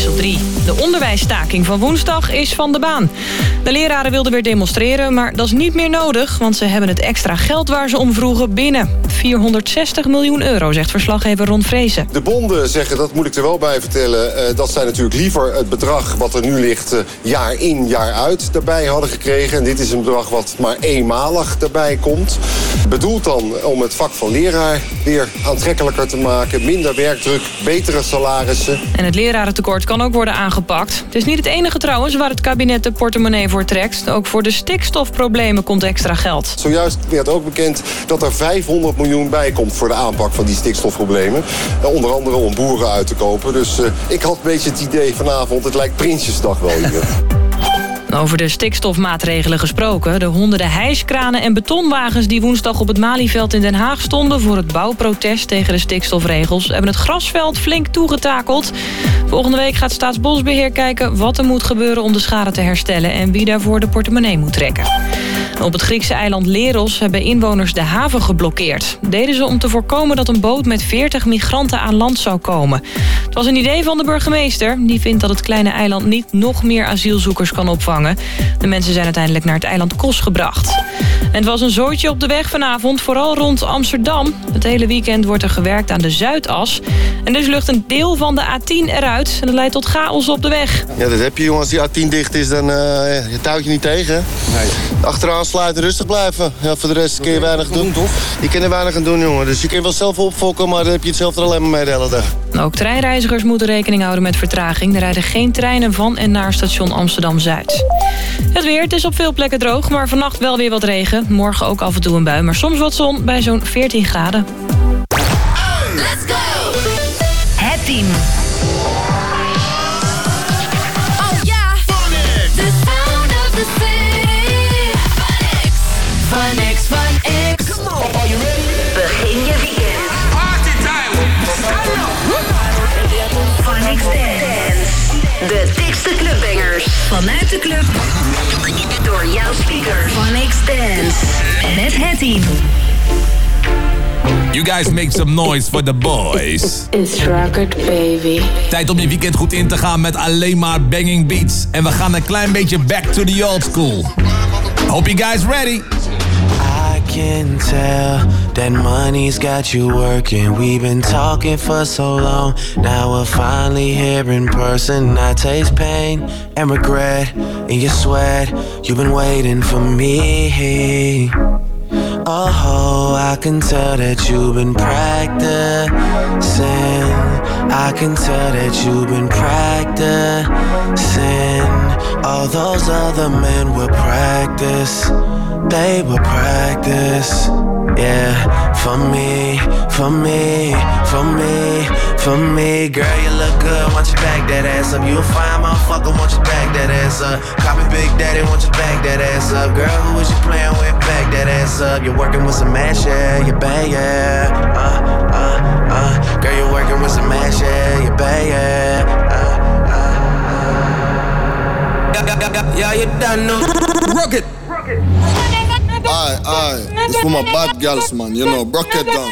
NOS op 3. De onderwijsstaking van woensdag is van de baan. De leraren wilden weer demonstreren, maar dat is niet meer nodig... want ze hebben het extra geld waar ze om vroegen binnen. 460 miljoen euro, zegt verslaggever Ron Vrezen. De bonden zeggen, dat moet ik er wel bij vertellen... dat zij natuurlijk liever het bedrag wat er nu ligt... jaar in, jaar uit daarbij hadden gekregen. En dit is een bedrag wat maar eenmalig daarbij komt. Bedoeld dan om het vak van leraar weer aantrekkelijker te maken. Minder werkdruk, betere salarissen. En het lerarentekort kan ook worden aangepakt. Het is niet het enige trouwens waar het kabinet de portemonnee voor trekt. Ook voor de stikstofproblemen komt extra geld. Zojuist werd ook bekend dat er 500 miljoen bij komt voor de aanpak van die stikstofproblemen. Onder andere om boeren uit te kopen. Dus ik had een beetje het idee vanavond, het lijkt Prinsjesdag wel hier. Over de stikstofmaatregelen gesproken. De honderden hijskranen en betonwagens die woensdag op het Malieveld in Den Haag stonden... voor het bouwprotest tegen de stikstofregels... hebben het grasveld flink toegetakeld. Volgende week gaat Staatsbosbeheer kijken wat er moet gebeuren om de schade te herstellen... en wie daarvoor de portemonnee moet trekken. Op het Griekse eiland Leros hebben inwoners de haven geblokkeerd. Dat deden ze om te voorkomen dat een boot met 40 migranten aan land zou komen. Het was een idee van de burgemeester. Die vindt dat het kleine eiland niet nog meer asielzoekers kan opvangen. De mensen zijn uiteindelijk naar het eiland Kos gebracht. En het was een zooitje op de weg vanavond, vooral rond Amsterdam. Het hele weekend wordt er gewerkt aan de Zuidas. En dus lucht een deel van de A10 eruit. En dat leidt tot chaos op de weg. Ja, dat heb je jongens. Als die A10 dicht is, dan je touwt je niet tegen. Nee. Achteraan sluiten, rustig blijven. Ja, voor de rest kun je weinig doen. Je kan er weinig aan doen, jongen. Dus je kan wel zelf opfokken, maar dan heb je het zelf er alleen maar mee de hele dag. Ook treinreizigers moeten rekening houden met vertraging. Er rijden geen treinen van en naar station Amsterdam-Zuid. Het weer, het is op veel plekken droog, maar vannacht wel weer wat regen. Morgen ook af en toe een bui, maar soms wat zon bij zo'n 14 graden. Let's go! Het team. Oh ja! Phonics! The sound of the city. Phonics! Phonics! Come on! Are you ready? Begin je weekend. Party time! Phonics Dance. De dikste clubbangers. Vanuit de club. Door jouw speakers. Phonics Dance. Met het team. You guys make some noise for the boys. It's Rocket Baby. Tijd om je weekend goed in te gaan met alleen maar banging beats. En we gaan een klein beetje back to the old school. Hope you guys ready. I can tell that money's got you working. We've been talking for so long. Now we're finally here in person. I taste pain and regret in your sweat. You've been waiting for me. Oh, I can tell that you've been practicing. I can tell that you've been practicing. All those other men will practice. They will practice. Yeah, for me, for me, for me, for me. Girl, you look good, want you back that ass up. You a fine motherfucker, want you back that ass up. Call me Big Daddy, want you back that ass up. Girl, who is you playing with? Back that ass up. You're working with some ass, yeah, you bad, yeah. Girl, you're working with some ass, yeah, you bad, yeah. Yeah, you done know. Rocket. Aye, it's for my bad girls, man. You know, broke it down.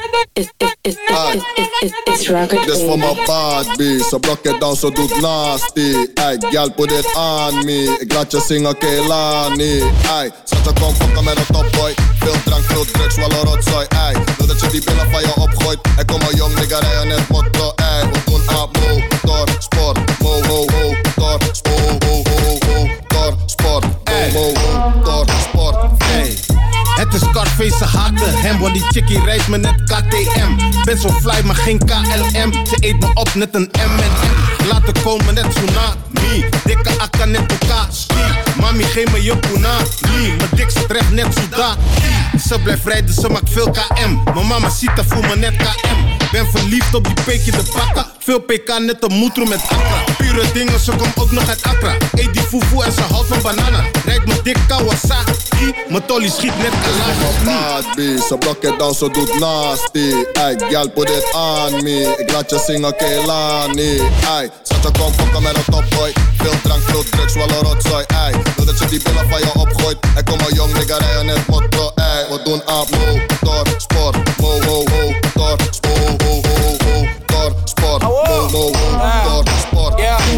It's Rocket This for my bad beat, so broke it down, so do it nasty. Aye, girl, put it on me. Ik laat je zingen, Kehlani. Aye, zat je kom fokken met een topboy. Veel drank, veel drugs, wel een rotzooi. Aye, wil dat je die billen van je opgooit. En kom maar jong, nigga, rijden net motto. Aye, we doen motor, sport. Motor, sport. Motor, sport. Motor, sport. Hey. Het is Scarface, haken hem, want die chickie rijdt me net KTM. Ben zo fly, maar geen KLM. Ze eet me op net een M&M. Laten komen net tsunami. Dikke akka net elkaar. Mami, geef me je punani. Mijn dik zit recht net Sudan. Ze blijft rijden, ze maakt veel KM. Mijn mama ziet dat voel me net KM. Ben verliefd op die peekje de bakka. Veel PK net een moetro met Accra. Pure dingen, ze komt ook nog uit Accra. Eet die fufu en ze houdt van banana. Rijd me dik Kawasaki. Mijn tolly schiet net Kalashnikov. Bad beat, so broke it down, so do it nasty. Aye, girl, put it on me. Ik laat je zingen, Kehlani. Aye, zat je kom fokken met een topboy. Veel drank, veel drugs, wel een rotzooi. Aye, wil dat je die billen van je opgooit. En kom maar jong, nigga, rijden net motto. Aye, we doen motor, sport. Motor, sport. Motor, sport.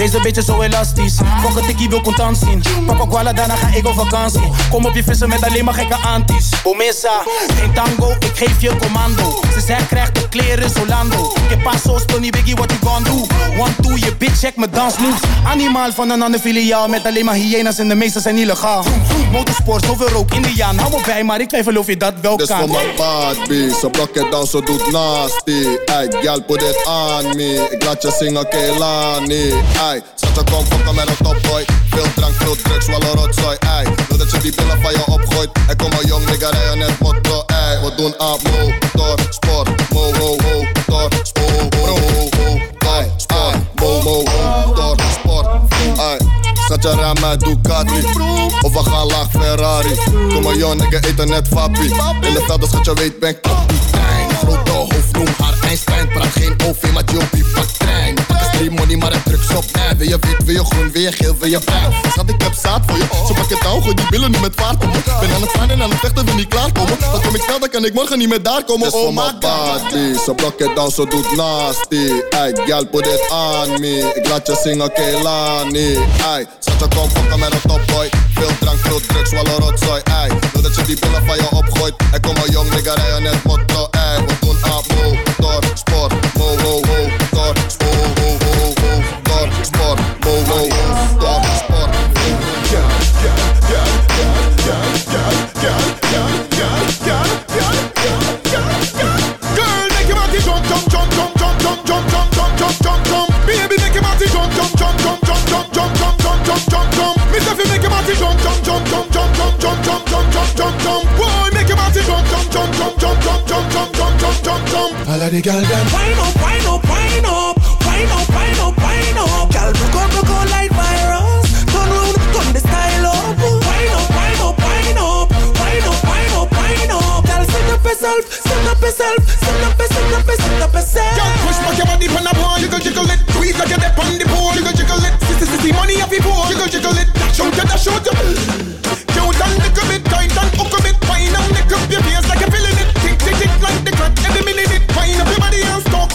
Deze beetje zo elastisch. Fuck het, tikkie wil contant zien. Papa Guala, daarna ga ik op vakantie. Kom op je vissen met alleen maar gekke anties. Bomessa, geen tango, ik geef je commando. Ze zegt krijg de kleren Solando. Je paso, Tony Biggie, what you gon' do? 1, 2, je bitch, check mijn dansmoves. Animaal van een ander filiaal. Met alleen maar hyena's en de meeste zijn illegaal. Motorsport, zoveel rook, Indiaan. Hou me bij, maar ik twijfel of je dat wel kan. This for my bad bitch, ze blok it down, ze doet nasty. Ay, gal, put it on me. Ik laat je zingen, Kehlani. Ay, zet je kom fokken met een topboy. Veel drank, veel drugs, wel een rotzooi. Ay, wil dat je die billen van je opgooit. En kom maar jong, nigga, rijden net motto. Ay, we doen aan motor, sport. Motor, sport. Ay, sport. Motor, sport. Ay, zet je raam met Ducati. Of we gaan laag Ferrari. Kom maar jong, nigga, eten net Fabi. In de velden, schat je weet, ben kapitein. Grote hoofd, noem haar Einstein. Praat geen OV, maar Jopie, pak trein. Pak eens 3 money, maar het drugs op mij. Wil je wit, wil je groen, wil je geel, wil je bruin. Schat, ik heb zaad voor je. Zo pak je down, gooi die billen nu met vaart op me. Ben aan het staan en aan het vechten, wil niet klaarkomen. Dan kom ik snel, dan kan ik morgen niet meer daar komen. Oh my god, ze blok it down, ze doet nasty. Ay, gal, put it on me. Ik laat je zingen, Kehlani. Ay, zet je kom fokken met een topboy. Veel drank, veel drugs, wel een rotzooi. Ay, wil dat je die billen van je opgooit. En kom maar jong, nigga, rijden net motto. Ay, we doen aan motor, sport. Motor, sport. Motor, sport. Motor, sport. Girl, make your body jump, jump, jump, jump, jump, jump, jump, jump, jump, jump, jump, jump. Baby, make your body jump, jump, jump, jump, jump, jump, jump, jump, jump, jump, jump, jump. Me say fi make your body jump, jump, jump, jump, jump, jump, jump, jump, jump, jump, jump, jump. Boy, make your body jump, jump, jump, jump, jump, jump, jump, jump, jump, jump, jump, jump. All of the girls them wind up, wind up, wind up, wind up, wind up, wind up. Girl, broke out like virus. Turn round, turn the style up. Wind up, wind up, wind up, wind up, wind up, wind up. Girl, send up yourself, send up yourself, send up yourself, send up yourself, send up yourself. Girl, push back your body from the pole, jiggle, jiggle it. Squeeze like you're deep on the pole, jiggle, jiggle it. See money off your pole, jiggle, jiggle it. Dash out, cute and lick a bit, tight and hook a bit. Fine and lick up your face like you're feeling it. Tick, tick, tick like the clock, every minute it. Fine up your body and stop.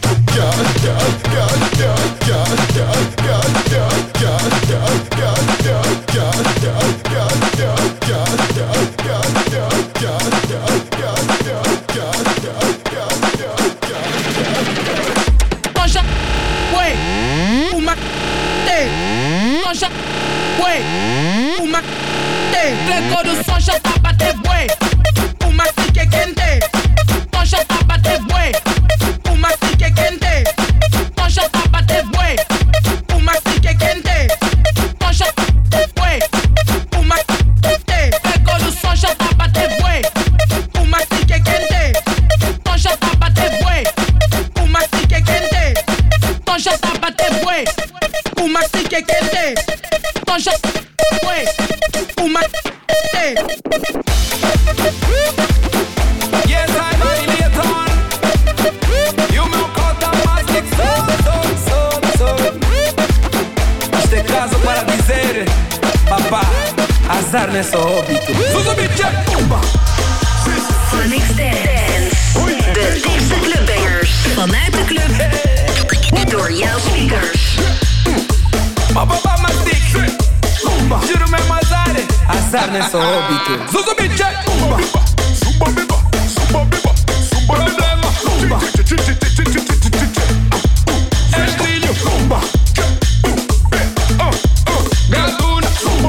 Pego do som já tá bater bué. Uma fique quente. Tom já tá bater bué. Uma fique quente. Tom já tá bater bué. Uma fique quente. Tom já tá bater bué. Uma quente. Pego do som já tá bater bué. Uma fique quente. Tom já tá bater bué. Uma fique quente. Tom já tá bater bué. Uma fique quente. Tom já tá bué. Uma Yes, I violate on. You meu cota mais que so. Este caso para dizer, papá, azar nesse óbito. Phonix Dance. De dichtste clubbangers. Vanuit de club. Door jouw speakers. Papá, mas dik. Juro mesmo azar nesse óbito. Zuzu biche. Problema. El trilho. Gatuna.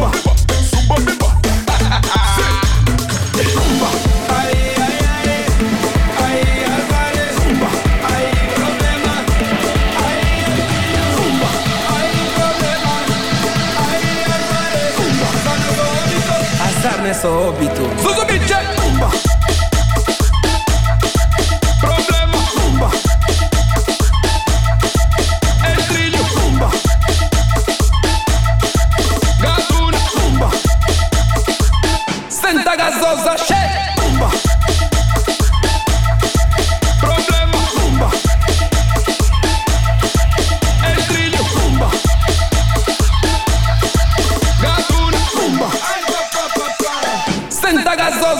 Nesse óbito. Zuzu biche. Problema. El trilho. Gatuna. Senta gasosa. Problema. El trilho. Gatuna. Senta gasosa.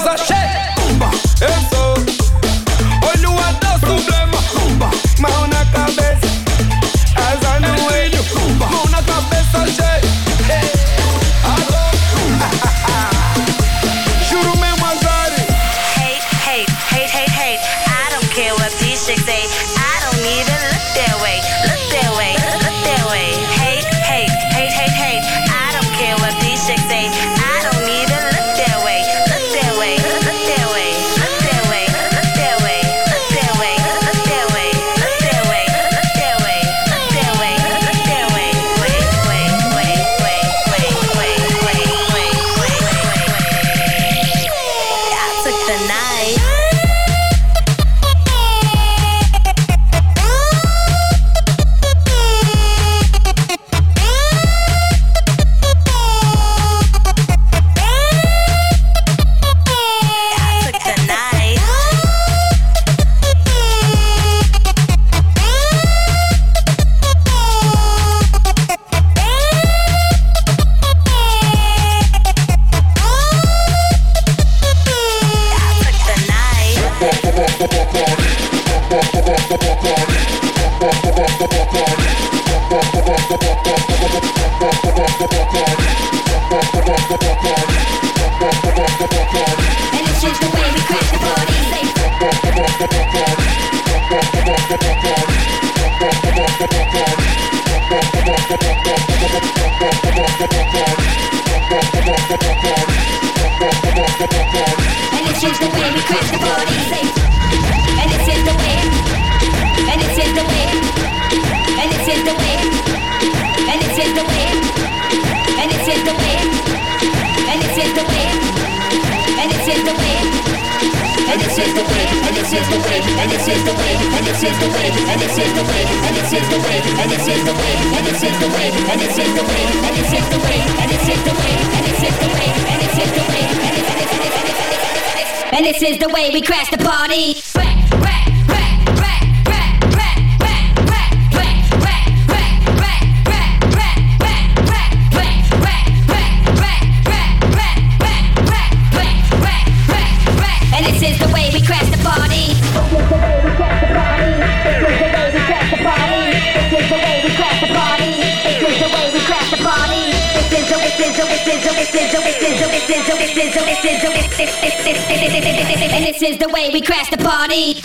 And this is the way we crash the party. And this is the way we crash the party. And this is the way we crash the party.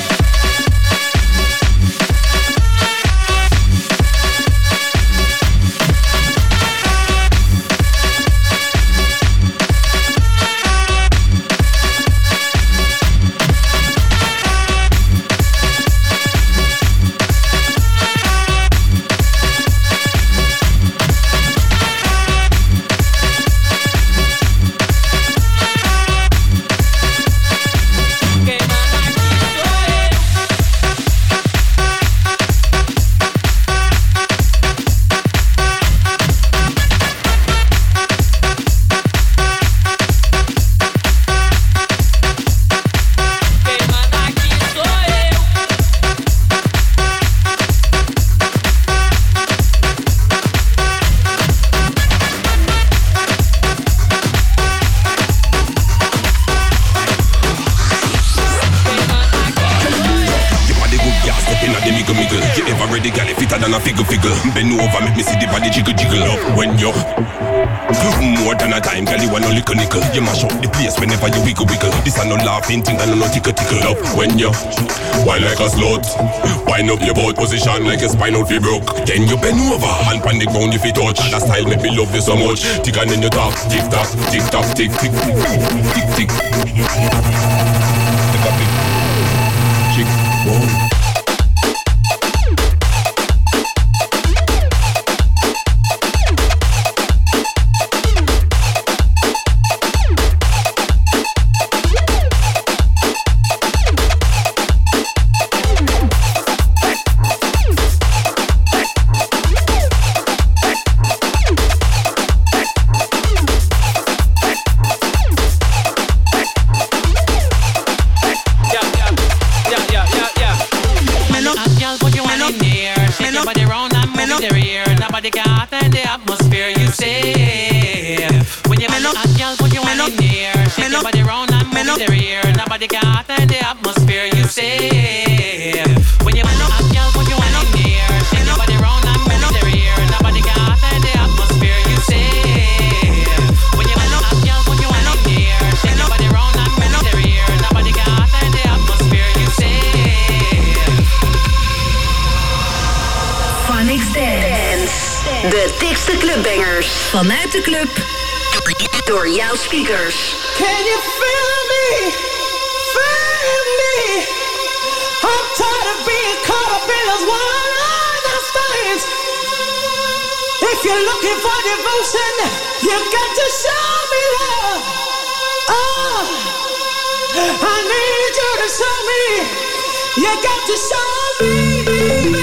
Bend over, make me see the body jiggle jiggle up when you more than a time, girl, you want no lickle nickel. You mash up the place whenever you wiggle wiggle. This a no laughing thing and no tickle tickle up when you whine like a slut. Wind up your boat position like a spinal fib broke. Then you bend over, hand pan the ground if you touch. That style make me love you so much. Tick and then you talk, tick tock, tick tock, tick tick, tick tick. Take a big chick, boom. De dikste clubbangers. Vanuit de club. Door jouw speakers. Can you feel me? Feel me? I'm tired of being caught up in those one-night stands. If you're looking for devotion, you got to show me love. Oh, I need you to show me. You got to show me.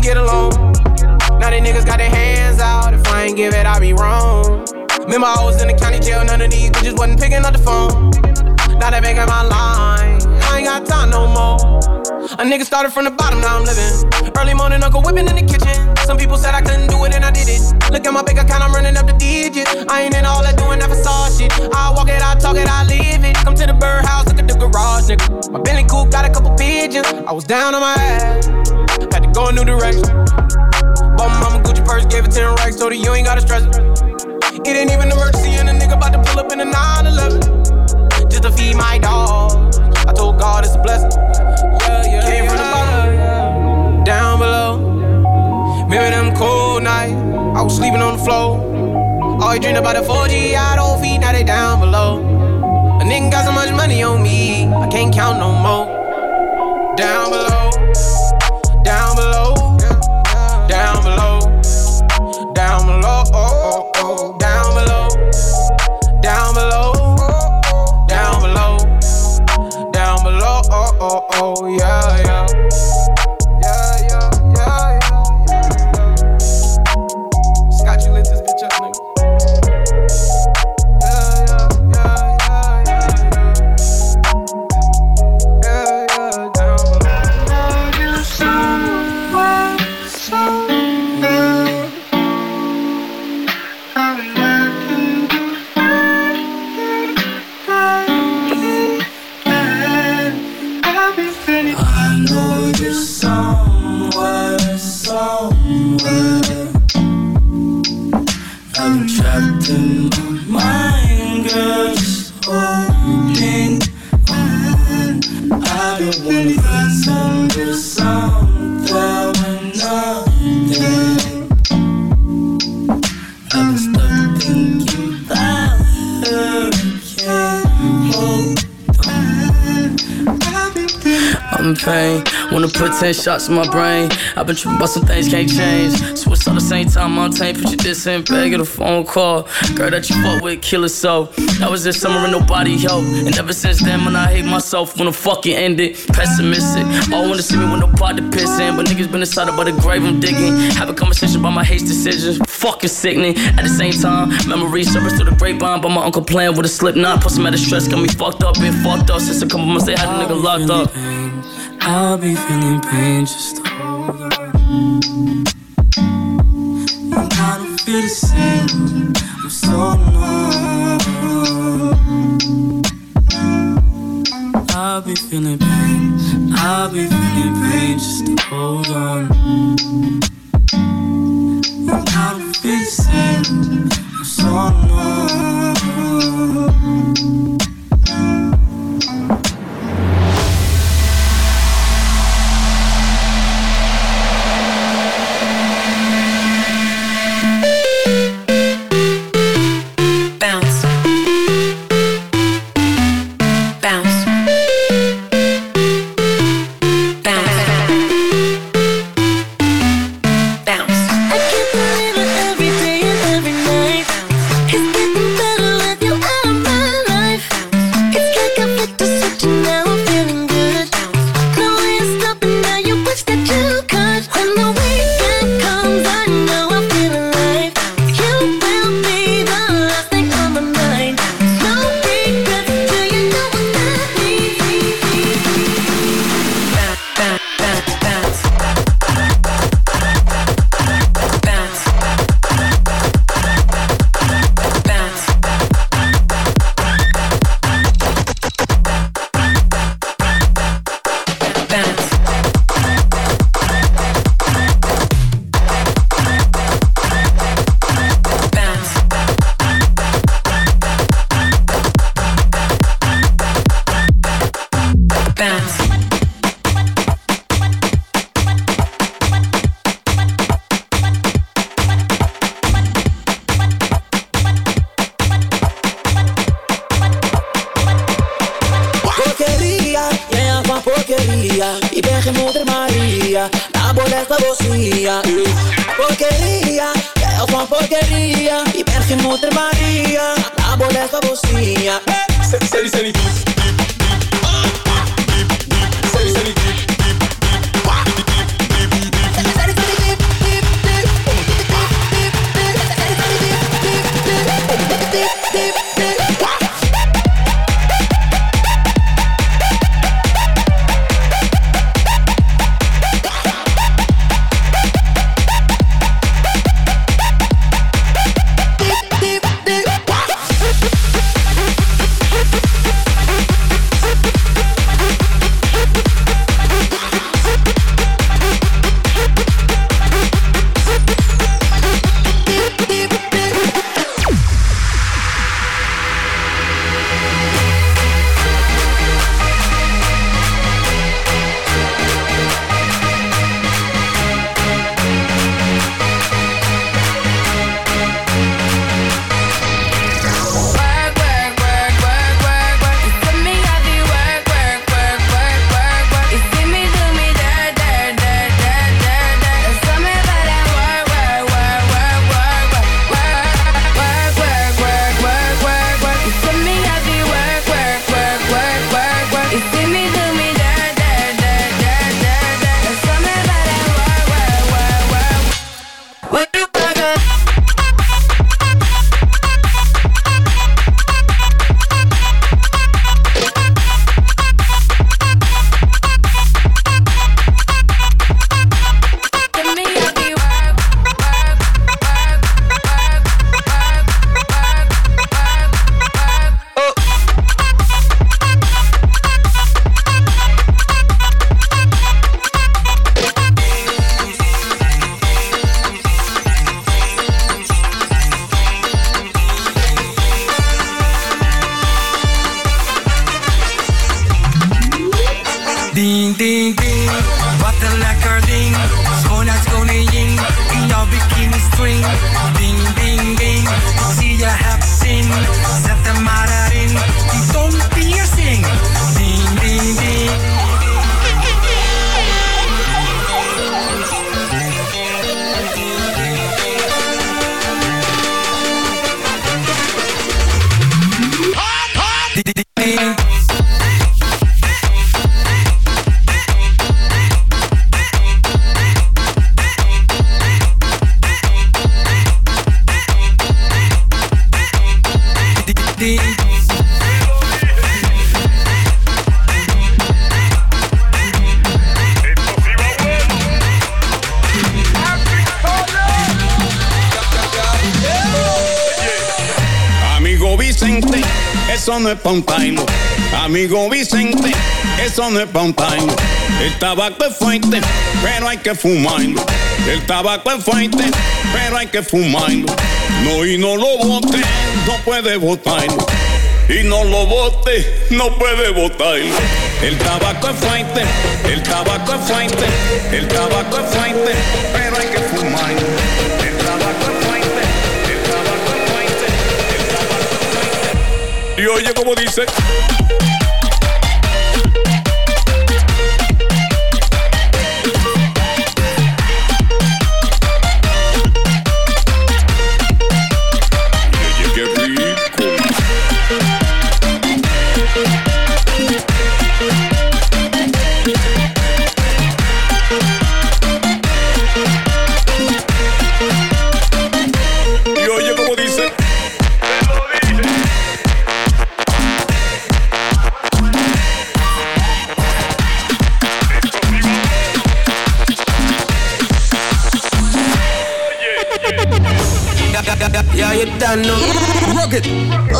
can get along. Now they niggas got their hands out. If I ain't give it, I be wrong. Remember I was in the county jail, none of these bitches wasn't picking up the phone. Now they making my line, I ain't got time no more. A nigga started from the bottom, now I'm living. Early morning, Uncle whipping in the kitchen. Some people said I couldn't do it and I did it. Look at my bank account, I'm running up the digits. I ain't in all that doing that facade shit. I walk it, I talk it, I live it. Come to the birdhouse, look at the garage, nigga. My Bentley coupe got a couple pigeons. I was down on my ass, had to go a new direction. Bought my mama Gucci purse, gave it 10 racks, told her you ain't gotta stress it. It ain't even an emergency and a nigga about to pull up in a 911. Just to feed my dog. I told God it's a blessing. Came from the bottom, down below. Remember them cold nights, I was sleeping on the floor. All you dreamed about the 4G, I don't feed, now they down below. A nigga got so much money on me, I can't count no more. Down below, down below, down below, down below, oh, oh, oh. Down below, down below, down below, down below, oh, oh, oh, yeah, yeah. Yeah, yeah, yeah, yeah, yeah. Scott, you lit this bitch up, nigga. Yeah, yeah, yeah, yeah, yeah. Yeah, yeah, down below. Love you somewhere, somewhere. I know you're somewhere, somewhere. I'm trapped in my mind, girl, just holding on. I don't wanna pretend you're somewhere when nothing. I've been stuck thinking about her, can't hold on. I'm in pain, wanna put 10 shots in my brain. I've been tripping about some things can't change. Switch at the same time, Montaigne, put your diss in bag, get a phone call. Girl that you fuck with, kill it so. That was this summer and nobody helped. And ever since then, man, I hate myself when the fucking ended. Pessimistic, all wanna see me with nobody pissing. But niggas been inside about the grave I'm digging. Have a conversation about my hate decisions, fucking sickening. At the same time, memories surface through the grapevine. But my uncle playing with a slip knot. Plus some out of stress, got me fucked up, been fucked up since a couple months they had a nigga locked up. I'll be feeling pain, just hold on. And I don't feel the same, I'm so numb. I'll be feeling pain, I'll be feeling pain, just hold on. And I don't feel the same, I'm so numb. Ik ben geen moeder Maria, nabolesta bosia. Porqueria, jij houdt van porqueria. Ik ben geen moeder Maria, nabolesta bosia. Seri seri deep, seri seri deep, Ding, ding, ding, wat een lekker ding. Schoonheidskoningin in jouw bikini string. Ding, ding, ding, ik zie je hebt zin. Zet hem maar erin, die tongpiercing. Ding, ding, ding. Amigo Vicente, eso no es pa' un taino. Amigo Vicente, eso no es pa' un taino. El tabaco es fuerte, pero hay que fumarlo. El tabaco es fuerte, pero hay que fumarlo. No, y no lo bote, no puede botarlo. Y no lo bote, no puede botarlo. El tabaco es fuerte, el tabaco es fuerte, el tabaco es fuerte, pero hay que fumarlo. El tabaco es fuerte, el tabaco es fuerte, el tabaco es fuerte. Y oye como dice. Yeah, you done know. Rock it.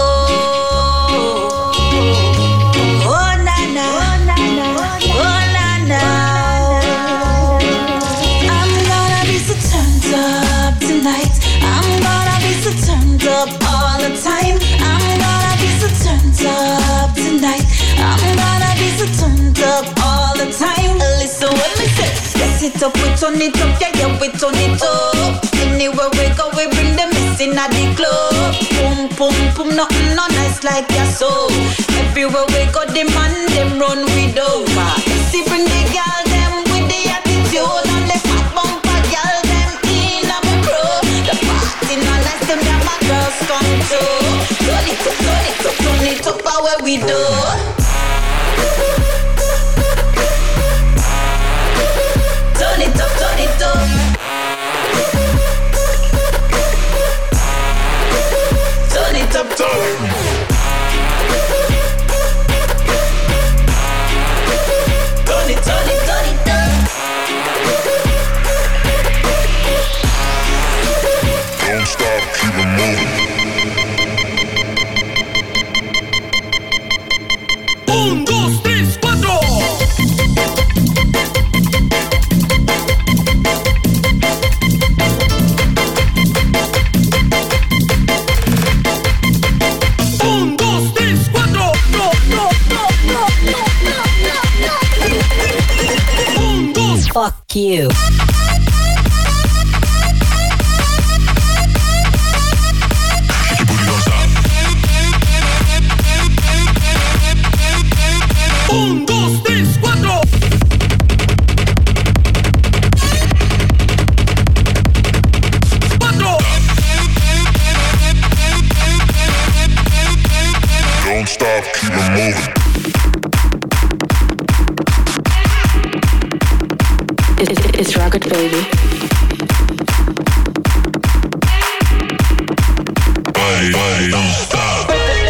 It up, we turn it up, yeah, we turn it up. Anywhere we go, we bring the missing at the club. Boom, boom, boom, nothing no nice like your soul. Everywhere we go, the man, them run with over. See, bring the girl, them with the attitude. And the fat bumper girl, them in a crew. The party no nice, them my girls come too. Turn it up, turn it up, turn it up, how where we do. Turn it up, turn it up. Turn it up, turn it up. Turn it, turn it, turn it up. Don't stop, keep it moving. 1, 2, 3, 4. Fuck you. Un, dos, tres, cuatro. Don't stop, keep it moving. It's Rocket Baby. Don't stop.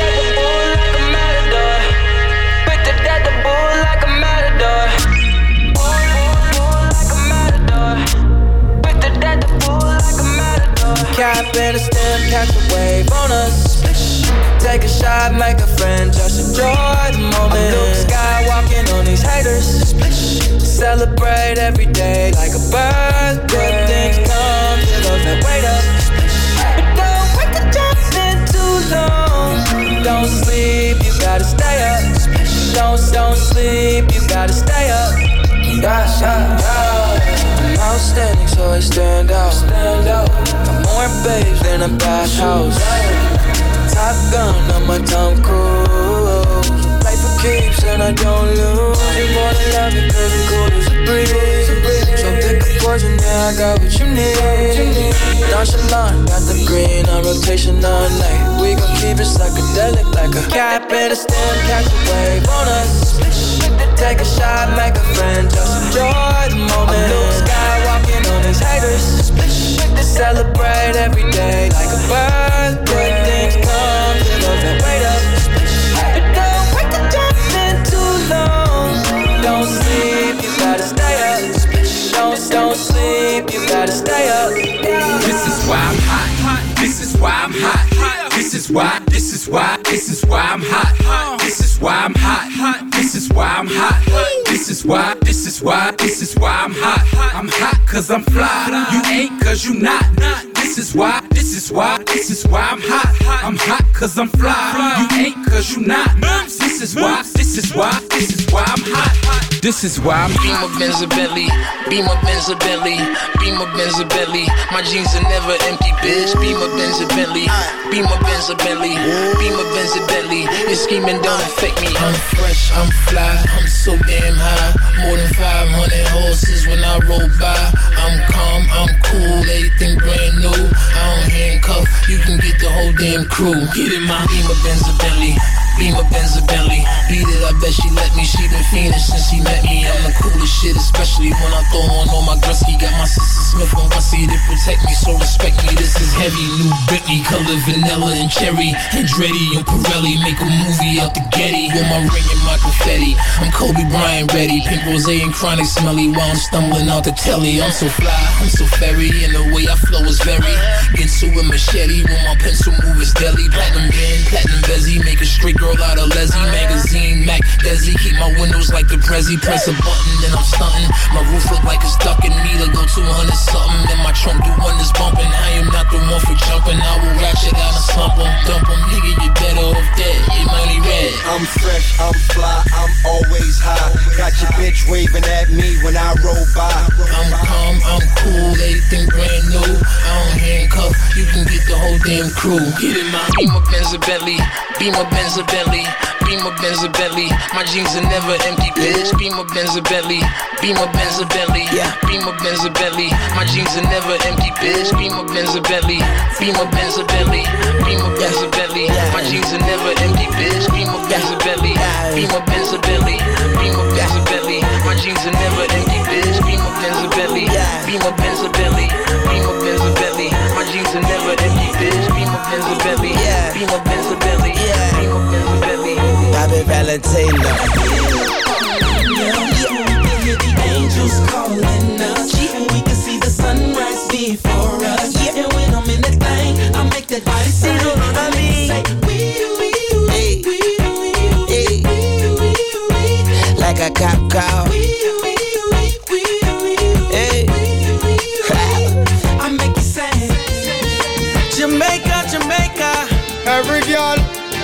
Cap in a stem, catch a wave on us. Take a shot, make a friend, just enjoy the moment. Luke Skywalking on these haters. Celebrate every day like a birthday. Good things come to those that wait up. But don't wait to jump in too long. Don't sleep, you gotta stay up. Don't sleep, you gotta stay up. I'm outstanding, so I stand out. Got more babes than a bathhouse. Top Gun on my Tom Cruise. Life for keeps and I don't lose. You more than love it, cause it's cool as a breeze. So pick a poison, yeah, I got what you need. Nonchalant, got the green on rotation all night. We gon' keep it psychedelic like a cat. Better stand, catch a wave on us. Take a shot, make a friend, just enjoy the moment. Luke Skywalking on his haters. Celebrate every day like a birthday. Things come, they love and wait up. But don't wait to jump in too long. Don't sleep, you gotta stay up. Don't sleep, you gotta stay up. This is why I'm hot. This is why I'm hot. This is why I'm hot. This is why I'm hot. This is why I'm hot. This is why I'm hot. I'm hot cause I'm fly. You ain't cause you not. This is why I'm hot. I'm hot cause I'm fly. You ain't cause you not. This is why I'm hot. This is why I'm Beamer Benz a Bentley, Beamer Benz a Bentley, Beamer Benz a Bentley. My jeans are never empty, bitch. Beamer Benz a Bentley, Beamer Benz a Bentley, Beamer Benz a Bentley. Your scheming don't affect me. I'm fresh, I'm fly, I'm so damn high. More than 500 horses when I roll by. I'm calm, I'm cool, everything brand new. I don't handcuff, you can get the whole damn crew. Get in my Beamer Benz a Bentley, Beamer Benz a Bentley. Beat it, I bet she let me. She been fiending since she met me. I'm the coolest shit, especially when I throw on all my Gretzky. Got my sister Smith on Bussy to protect me, so respect me. This is heavy, new Bentley, color vanilla and cherry. Andretti and Pirelli make a movie out the Getty. With my ring and my confetti, I'm Kobe Bryant ready. Pink rosé and chronic smelly while I'm stumbling out the telly. I'm so fly, I'm so fairy, and the way I flow is very. Get to a machete when my pencil move is deadly. Platinum band, platinum bezzy, make a straight girl out of Leslie. Magazine, Mac, Desi, keep my windows like the Prezi. Press a button, then I'm stunting. My roof look like it's ducking. Me to go 200 something, then my trunk do one that's bumping. I am not the one for jumping. I will ratchet out and slump 'em, dump 'em. Nigga, you better off dead. You money red. I'm fresh, I'm fly, I'm always high. Got your bitch waving at me when I roll by. I'm calm, I'm cool, everything brand new. I don't handcuff, you can get the whole damn crew. Get in my Beamer Benz a Bentley, Beamer Benz a Bentley, Beamer Benz a Bentley. My jeans are never empty, bitch. Beamer Benz a Bentley, Beamer Benz a Bentley, Beamer Benz a Bentley. My jeans are never empty, bitch. Beamer Benz a Bentley, Beamer Benz a Bentley, Beamer Benz a Bentley. My jeans are never empty, bitch. Beamer Benz a Bentley, Beamer Benz a Bentley, Beamer Benz a Bentley. My jeans are never empty, bitch. Beamer Benz a Bentley, Beamer Benz a Bentley, Beamer Benz a Bentley. My jeans are never empty, bitch. Beamer Benz a Bentley, Beamer Benz a Bentley, Beamer Benz a Bentley. Bobby Valentino. Angels calling us, and we can see the sunrise before us. And when I'm in that thing, I make that body say, you know what I mean? Like a cop call. Hey. I make you say, Jamaica, Jamaica. Every girl.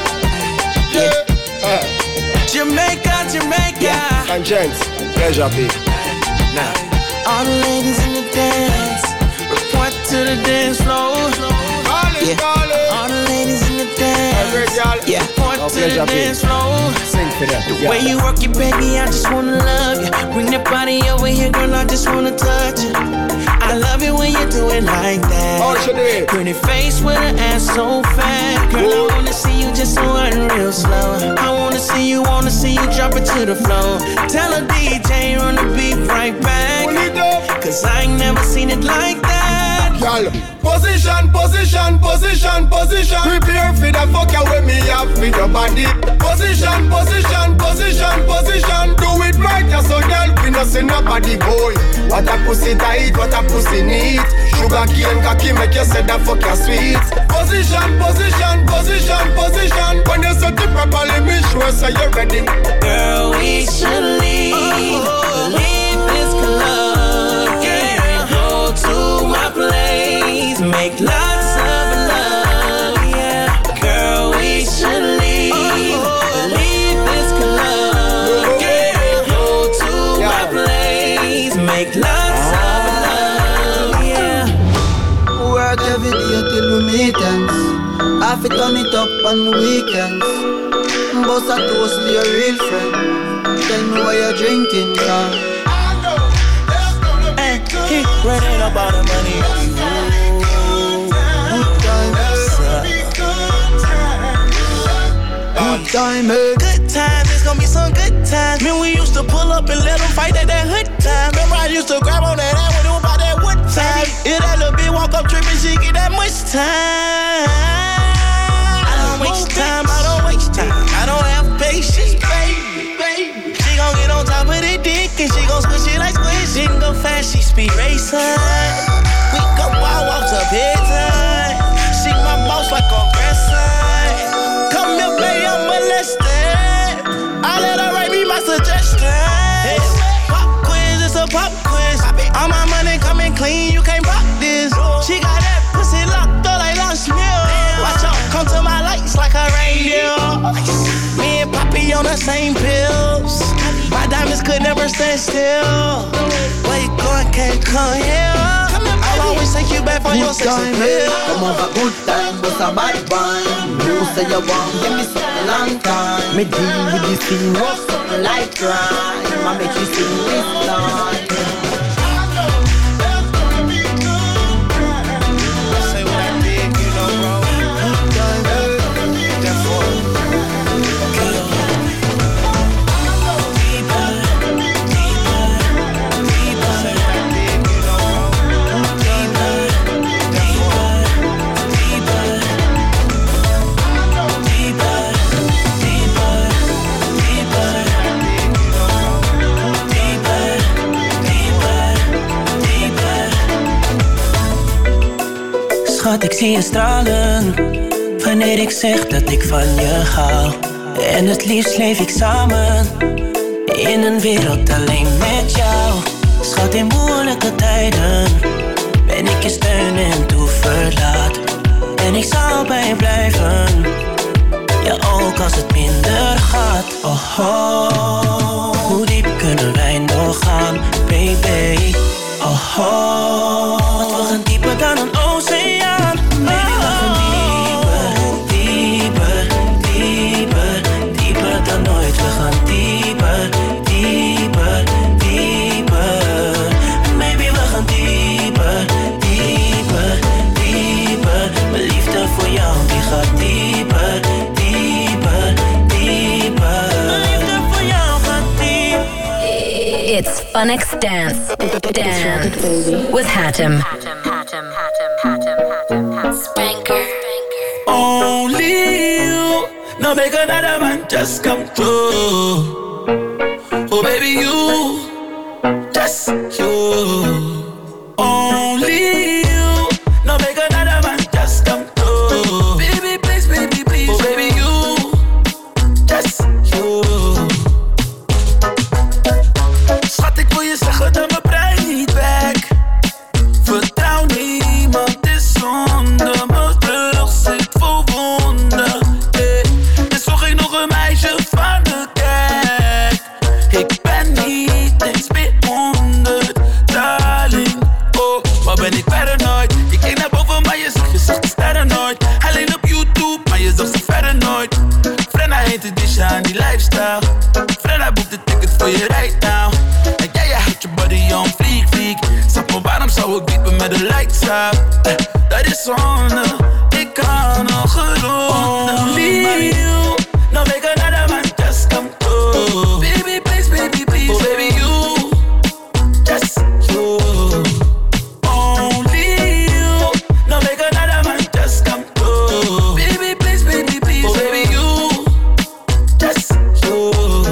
Jamaica, Jamaica. And gents, pleasure be. Now, all the ladies in the dance, report to the dance floor. All the ladies in the dance, report to the dance floor. Sing for them. The way you work it, baby, I just wanna love you. Bring that body over here, girl, I just wanna touch it. I love it when you do it like that. How should do it? Pretty face with an ass so fat. Girl, I wanna see you just so real slow. I wanna see you drop it to the floor. Tell a DJ, run the beat right back. Cause I ain't never seen it like that. Girl, position, position, position, position. Prepare for the fucker when me up with your body. Position, position, position, position. Do it right, just so girl, we no see nobody boy. What a pussy tight, what a pussy neat. Sugar cane, cocky make you say that fuck your sweet. Position, position, position, position. When you set it properly, me sure so you're ready. Girl, we should leave this club. Yeah, go to my place, make lots of love. Yeah, girl, we should leave this club. have to turn it up on the weekends. Bust a toast to your real friend. Tell me what you're drinking, yeah. Hey, he running up all the money. Good time, good times, it's gonna be some good times. Man, we used to pull up and let them fight at that hood time. Remember I used to grab on that ass when it was about that wood time. If that little bitch walk up tripping, she get that much time. I don't waste time, I don't waste time. I don't have patience, baby. She gon' get on top of the dick and she gon' squish it like squish. She can go fast, she speed racing. We go wild walks up here time. She my boss like a grandson. Come here, baby, I'm molested. I let her write me my suggestions. Pop quiz, it's a pop quiz. All my money coming clean, you can't rock this. She got that pussy locked up like lunch meal. Watch out, come to my lights like a reindeer. Me and Poppy on the same pills. My diamonds could never stand still. Where you going, can't come here. I'll always take you back for your sex appeal. Come over, good time, but a bad one. You say you want, give me something long time. Me deal with this thing, rough something like crime. I make you sing this line. Say what I did, you know, bro. Schat, ik zie je stralen wanneer ik zeg dat ik van je hou. En het liefst leef ik samen in een wereld alleen met jou. Schat, in moeilijke tijden ben ik je steun en toeverlaat. En ik zal bij je blijven, ja ook als het minder gaat. Oh, oh, hoe diep kunnen wij nog gaan, baby? Oh, oh, want we gaan dieper dan een oceaan. Baby, we gaan dieper, dieper, dieper, dieper dan ooit. We gaan dieper, dieper, dieper. Baby, we gaan dieper, dieper, dieper. Mijn liefde voor jou, die gaat dieper, dieper, dieper. Mijn liefde voor jou gaat dieper. It's Funnex Dance with Hatem. Spanker. Only you, no make another man just come through. Oh baby, you, just you. Only you, no make another man just come through. Baby, please, baby, please. Oh baby, you, just you. Schat, ik wil je zeggen dat mijn brein niet werkt. Vertrouw niemand, is zonde. Mijn rug zit vol wonden. En zocht ik nog een meisje van de kerk. Ik ben niet eens meer 100, darling. Oh, maar ben ik paranoid? Je keek naar boven, maar je zag de sterren nooit. Alleen op YouTube, maar je zag ze verder nooit. Frenna heet het disje aan die lifestyle. Frenna boekt de ticket voor je right now. En jij houdt je body on fleek, fleek. Zeg me waarom zou ik diepen met de lights out? Dat is zonde, ik kan nog geronden. Only you, no make another man just come through. Baby, please, baby, please. Oh baby, you, just you. Only you, no make another man just come through. Baby, please, baby, please. Oh baby, you, just you.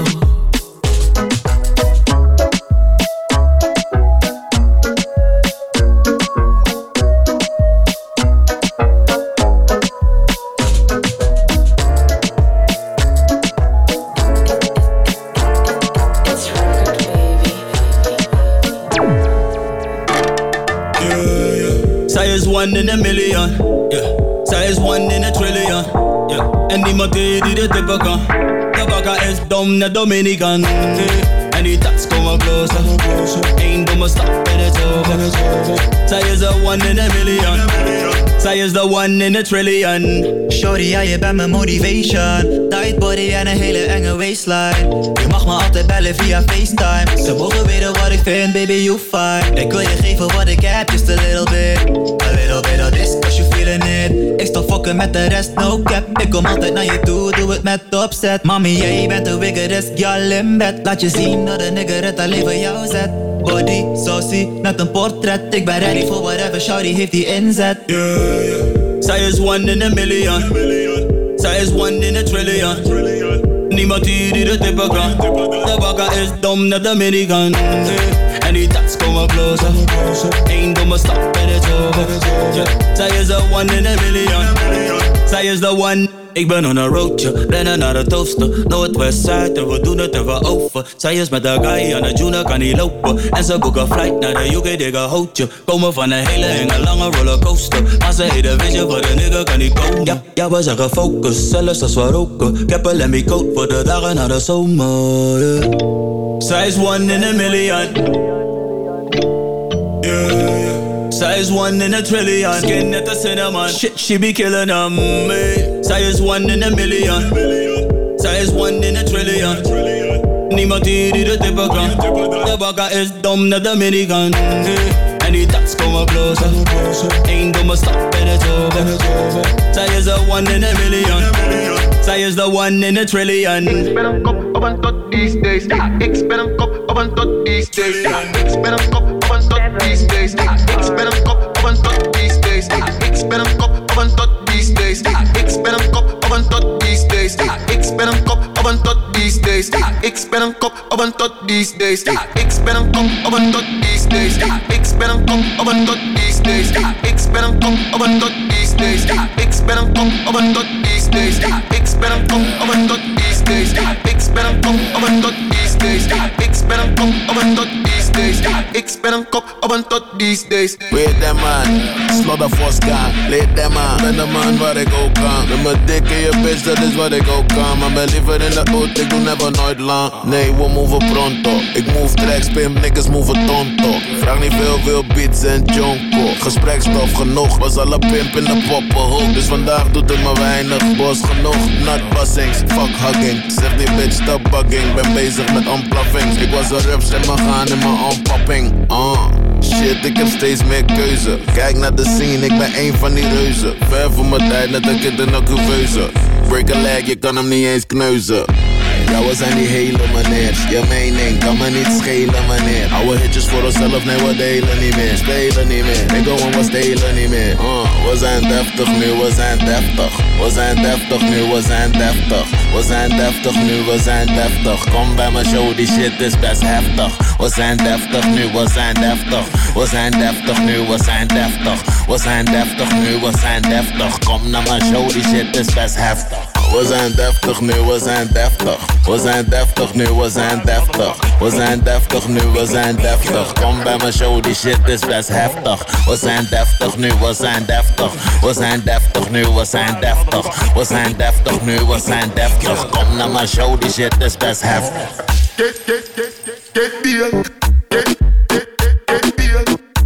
Zij is one in a million, yeah. Zij is one in a trillion, yeah. En niemand die de tippen kan. De bakka is dom, net Dominican, yeah. En die tats komen closer. Eén domme stap en het over. Zij is a one in a million. Zij is the one in a trillion. Shorty, ja, je bent mijn motivation. Tight body en een hele enge waistline. Je mag me altijd bellen via FaceTime. Ze mogen weten wat ik vind, baby, you fine. Ik wil je geven wat ik heb, just a little bit. A little bit of this, cause you feeling it. Ik stop fokken met de rest, no cap. Ik kom altijd naar je toe, doe het met opzet. Mami, jij bent de wickedest girl in bed. Laat je zien dat een nigger het alleen voor jou zet. Body, saucy, net een portret. Ik ben ready for whatever, shawty heeft die inzet. Zij is one in a million. Zij is one in a trillion. Niemand hier die de tippen kan. De bakker is dom net de minigun. En die tats komen closer. Eén domme stap en it's over. Zij is the one in a million. Zij is the one. Ik ben on a roadje, rennen naar de toaster. Noordwestside en we doen het even over. Zij is met de guy aan de junior, kan niet lopen. En ze boeken flight naar de UK, digga houtje. Komen van een hele enge lange rollercoaster. Maar ze heet de vision voor de nigga, kan niet komen. Ja, we zijn gefocust, zelfs als we roken. Ik heb een lemmy coat voor de dagen naar de zomer. Zij is one in a million. Zij is one in a trillion. Skin net a cinnamon. Shit, she be killing them. Zij is one in a million. Zij is one in a trillion. Niemand hier die de tippen kan. De bakker is dom net de minigun. En die tats komen closer. Eén domme stap en it's over. Zij is the one in a million. Zij is the one in a trillion. Ik ben een kop op een tot these days. Ik ben een kop op een tot these days. Ik ben een kop op een tot these days. Ik ben een kop op een tot these days. Ik ben een kop op een tot these days. Ik ben een kop op een tot these days. Ik ben een kop op een tot these days. Ik ben een kop op een tot these days. Ik ben een kop op een tot these days. Ik ben een kop op een tot these days. Ik ben een kop op een tot these days. Ik ben een kop op een tot these days. Ik ben een kop op een tot these days. Ik ben een kop op een tot these days. Ik ben een kop op een tot these days. Ik ben een kop op een tot these days. Weet them man, slaughter force gaan. Leed them man, ben de man waar ik ook kan. Met mijn dik in je bitch, dat is wat ik ook kan. Maar ben liever in de oud, ik doe never nooit lang. Nee, we move pronto. Ik move tracks, pimp, niggas move tonto. Vraag niet veel beats en jonko. Gesprekstof genoeg, was alle pimp in de poppenhoek. Dus vandaag doet het maar weinig, boss genoeg. Nutbussings, fuck hugging. Zeg die bitch stop bugging. Ben bezig met ontploffings. Ik was een rups en me gaan in mijn ontpopping. Shit, ik heb steeds meer keuze. Kijk naar de scene, ik ben één van die reuzen. Ver voor mijn tijd, net een kind in een couveuse. Break a leg, je kan hem niet eens kneuzen. Ja, we zijn die hele meneer. Je mening kan me niet schelen, meneer. Oude hitjes voor onszelf, nee, we delen niet meer. Spelen niet meer, ik gewoon we stelen niet meer. We zijn deftig nu, we zijn deftig. We zijn deftig nu, we zijn deftig. We zijn deftig nu, we zijn deftig. Kom bij mijn show, die shit is best heftig. We zijn deftig nu, we zijn deftig. We zijn deftig nu, we zijn deftig. We zijn deftig nu, we zijn deftig. Kom naar mijn show, die shit is best heftig. We zijn deftig nu, we zijn deftig. We zijn deftig nu, we zijn deftig. We zijn deftig nu, we zijn deftig. Kom bij mijn show, die shit is best heftig. We zijn deftig nu, we zijn deftig. We zijn deftig nu, we zijn deftig. We zijn deftig nu, we zijn deftig. Kom naar mijn show, die shit is best heftig. Get deal. Get deal.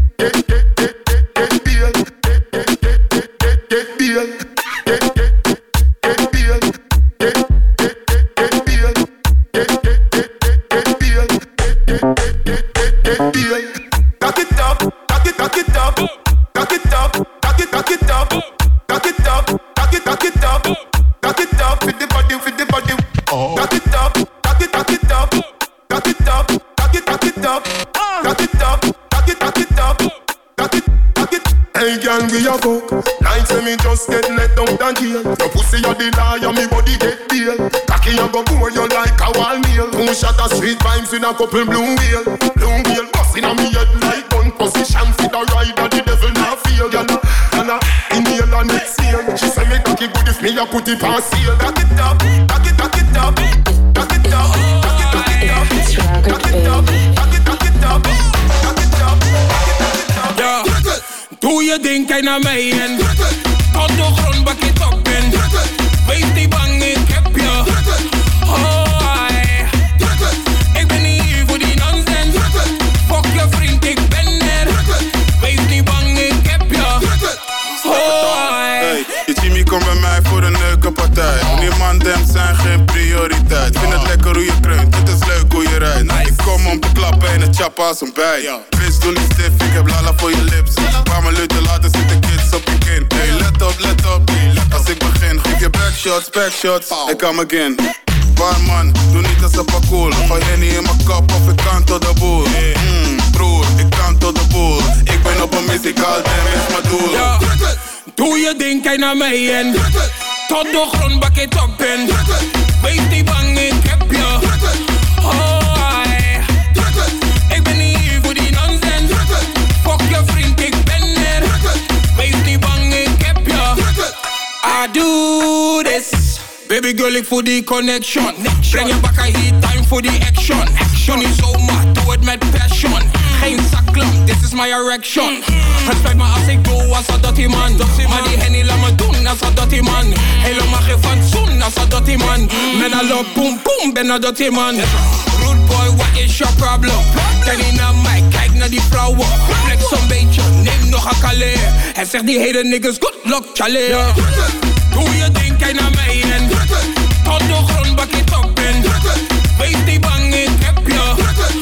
We a fuck. Night say me just get let out and jail. Your pussy a the liar, me body get deal. Cocky a go bore you like a wall nail. 2 shot of sweet vibes in a couple blue whale. Blue whale busting on me head like gun position. For the rider the devil not feel. Yana inhale and exhale. She say me cocky good if me a put it on sale. Cock it up, cock it up, cock it up, cock it up, cock it up, cock it up, cock it up, cock it up, cock it up. Ja, doe je ding, kijk naar mij en tot de grond bak je top in. Wees niet bang, ik heb je. Ik ben niet hier voor die nonsens. Fuck je vriend, ik ben er. Wees niet bang, ik heb je. Kom om te klappen in de chappa als een bij. Bitch, doe niet stif, ik heb lala voor je lips. Paar minuten later zitten kids op je kin. Hey, let op, als ik begin. Geef je backshots, ik come again. Barman, doe niet als een parcours. Gooi Henny in mijn kop of ik kan tot de boel. Broer, ik kan tot de boel. Ik ben op een missie, damn is mijn doel. Ja, doe je ding, kijk naar mij en tot de grond bak het op en wees niet bang, ik heb je. Ik ben niet hier voor die nonsens. Fuck je vriend, ik ben er. Wees niet bang, ik heb je. I do this. Baby girl, ik voel die connection. Breng je bakken hier, time voor die action. Doe niet zomaar, doe het met passion. Geen zaklamp, this is my erection. Het spijt me als ik doe als een dirty man. Maar die Henny laat me doen als een dirty man. Helemaal geen fatsoen als een dirty man. Men a love boom boom, ben een dirty man. Rude boy, what is your problem? Kijk niet naar mij, kijk naar die vrouwen. Flex zo'n beetje, neem nog een kalé. Hij zegt die hele niggas, good luck, Charlie. Doe je ding, kijk naar mij en tot de grond bak je top in. Wees niet bang, ik heb je.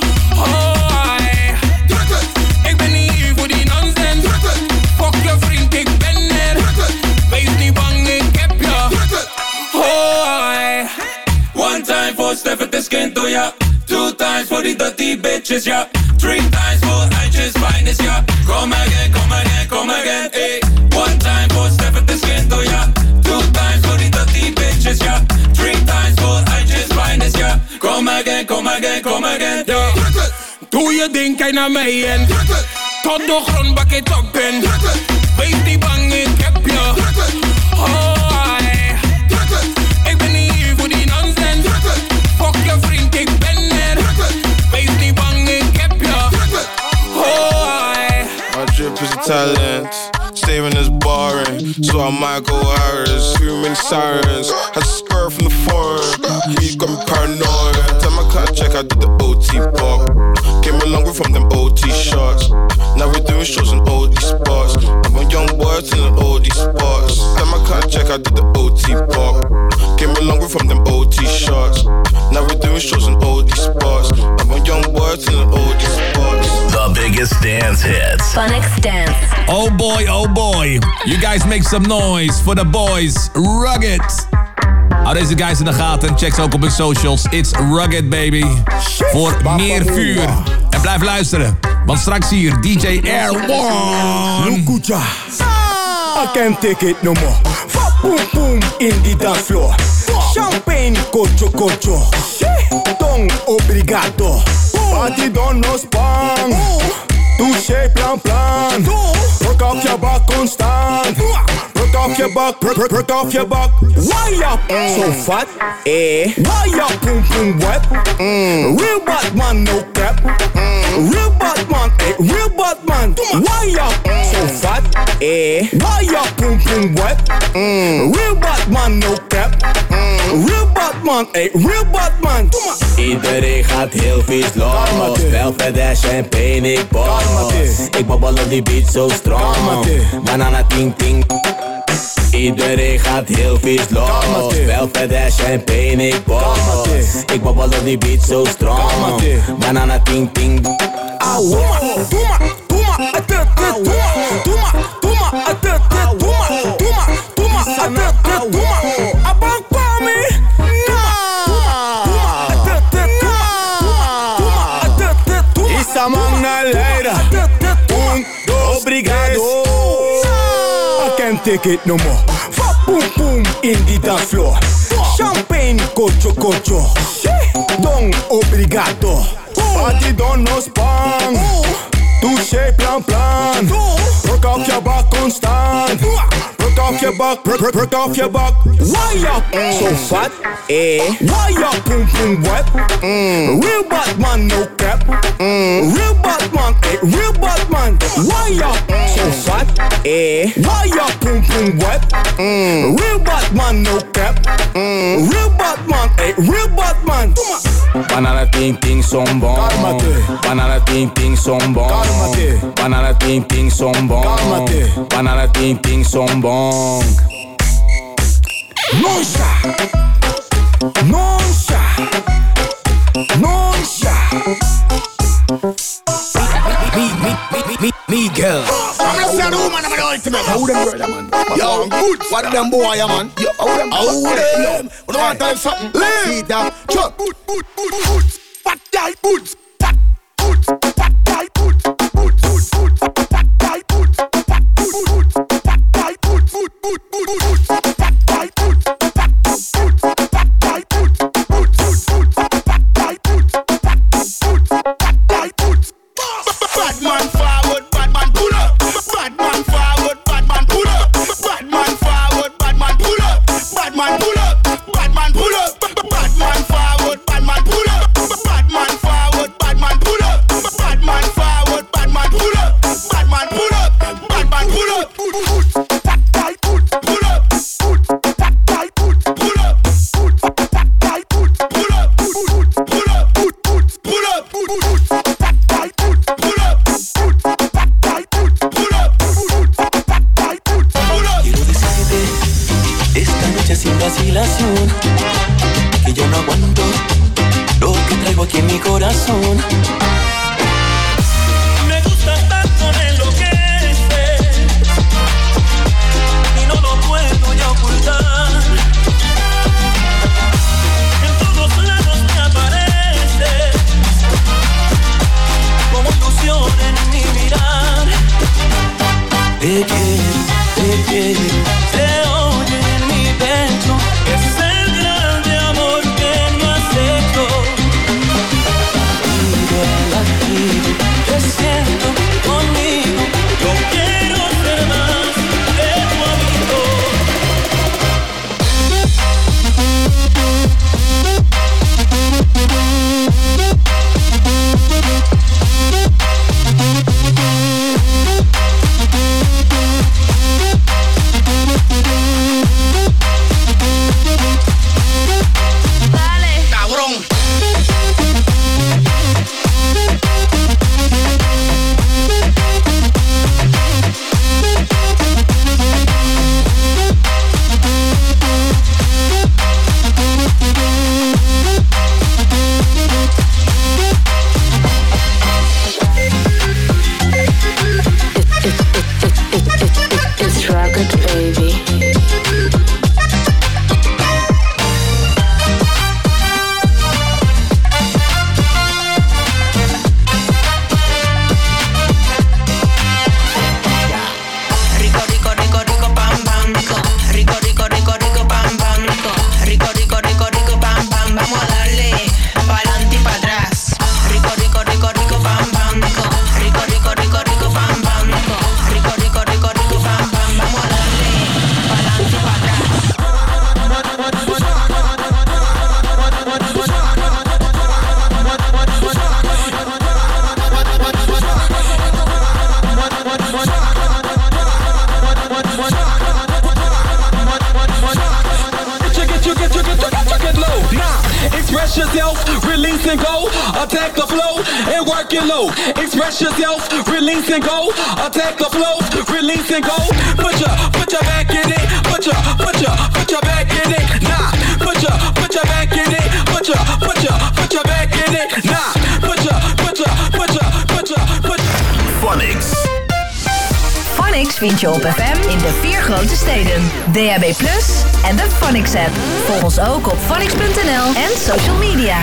Ik ben niet hier voor die nonsens. Fuck je vriend, ik ben er. Wees niet bang, ik heb je. One time for Steph, het is kind, oh ja. Two times for die dirty bitches, ja. Three times for Eitjes, finest, ja. Come again, come again, come again, ey. One time for Steph, het is kind, oh ja. Two times for die dirty bitches, ja. Three times for Eitjes, finest, ja. Come again, come again, come again, ja. Doe je ding, kijk naar mij en tot de grond bak het op en wees niet bang, ik heb je. Ik ben niet hier voor die nonsens. Fuck je vriend, ik ben er. Wees niet bang, ik heb je. My drip is a talent. Saving is boring, so I might go Harris. Too many sirens, had to skirt from the foreign. He got me paranoid. Time I can't check, I did the OT pop. Came a long way from them OT shots. Now we're doing shows in OD spots. I'm a young boy in the OD spots. Time I can't check, I did the OT pop. Came a long way from them OT shots. Now we're doing shows in OD spots. I'm a young boy in the OD spots. The biggest dance hits. Phonics Dance. Oh boy, you guys make some noise for the boys. Rugged. Hou deze guys in de gaten en check ze ook op hun socials. It's Rugged, baby. Voor meer vuur. En blijf luisteren, want straks hier DJ Air One. Lukucha. I can't take it no more. Fa boom boom in the dance floor. Champagne cocho. Don obrigado. Party don nos pan. Touché plan. Work off your back constant. Work off your back, work off your back. Why up so fat? Why up boom wet? Real bad man, no cap. Real bad man, real bad man. Why up so fat? Why up boom wet? Real bad man, no cap. Real bad man, real bad man. Iedereen gaat heel vies los. Wel verder champagne, ik boss. Ik babbel op die beat zo strong. Banana ting. Iedereen gaat heel vies los. Wel verder champagne, ik boss. Ik babbel op die beat zo strong. Banana ting. Doe maar. Essa mangalera, obrigado. I can't take it no more. Fa boom in the dance floor. Champagne cocho. Don obrigado. Party don nos pan. Touché plan. Work off your back constant. Work off your back, work off your back. Why up so fat? Why up boom wet? Real bad man, no cap. Real bad man, real bad man. Why up so fat? Why up boom wet? Real bad man, no cap. Real bad man, real bad man. Banana ting som bon. Banana ting som bon. Banana ting som bon. Banana ting som bon. Non sha. How them brother man? Yo, good. What them boy man? Yo, how them? You don't want to tell something? See that? Chop. Boots. Fat guy boots. Fat boots. Fat guy boots. Boots. Fat guy boots. Fat boots. Fat guy boots. Boots. Fat guy boots. Fat boots. Fat guy boots. Boots. Fat guy boots. Fat boots. Fat guy boots. Bad man forward, bad man pull up. Bad man forward, bad man pull up. Bad man forward, bad man pull up. Bad man pull up. Bad man pull up. Bad man forward, bad man pull up. Bad man forward, bad man pull up. Bad man forward, bad man pull up. Bad man pull up. Bad man pull up. That guy pull up. That guy pull up. That guy pull up. Pull up. Pull up. That guy pull up. That guy pull up. That guy pull up. Quiero decirte esta noche sin vacilación que yo no aguanto lo que traigo aquí en mi corazón. Me gusta tanto, me enloquece y no lo puedo ya ocultar. En todos lados me apareces como ilusión en mi mirar. Te quiero, se oye en mi pecho. Es el grande amor que no acepto. Vivo el latido, te siento conmigo. Yo quiero ser más de tu amigo. It's Rocket Baby. Rico, rico, rico, rico, pam, pam, rico. Rico, rico, rico, rico, pam, pam, rico. Rico, rico, rico, rico, pam, pam. Vamos a darle pa'lante y pa' atrás. Rico, rico, rico, rico, pam, pam, rico. Rico, rico, rico, rico, pam, pam, rico. Rico, rico, rico, rico, pam, pam. Vamos a darle pa'lante y pa' atrás. Get low. Nah, express yourself, release and go. Attack the flow and work it low. Express yourself, release and go. Attack the flow, release and go. Put your back in it. Put your back in it. Nah, put your back in it. Put your back in it. Nah, put your. Phonics. Phonics vind je op FM in de 4 grote steden. DAB+ en de Phonics app. Volg ons ook op phonics.nl en social media.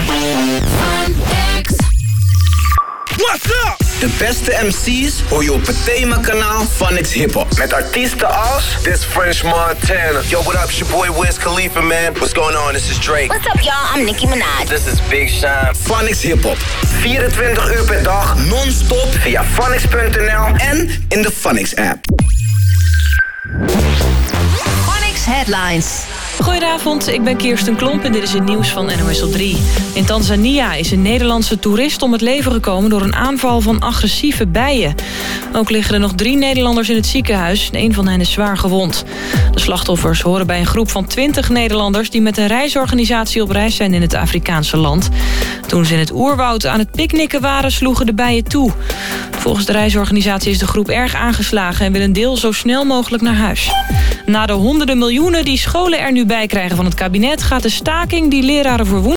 What's up? De beste MC's hoor je op het themakanaal Phonics Hip Hop. Met artiesten als This French Montana. Yo, what up? It's your boy Wiz Khalifa, man. What's going on? This is Drake. What's up, y'all? I'm Nicki Minaj. This is Big Sean. Phonics Hip Hop. 24 uur per dag, non-stop, via phonics.nl en in de Phonics app. Phonics Headlines. Goedenavond, ik ben Kirsten Klomp en dit is het nieuws van NOS op 3. In Tanzania is een Nederlandse toerist om het leven gekomen door een aanval van agressieve bijen. Ook liggen er nog 3 Nederlanders in het ziekenhuis en 1 van hen is zwaar gewond. De slachtoffers horen bij een groep van 20 Nederlanders die met een reisorganisatie op reis zijn in het Afrikaanse land. Toen ze in het oerwoud aan het picknicken waren, sloegen de bijen toe. Volgens de reisorganisatie is de groep erg aangeslagen en wil een deel zo snel mogelijk naar huis. Na de honderden miljoenen die scholen er nu bij krijgen van het kabinet gaat de staking die leraren voor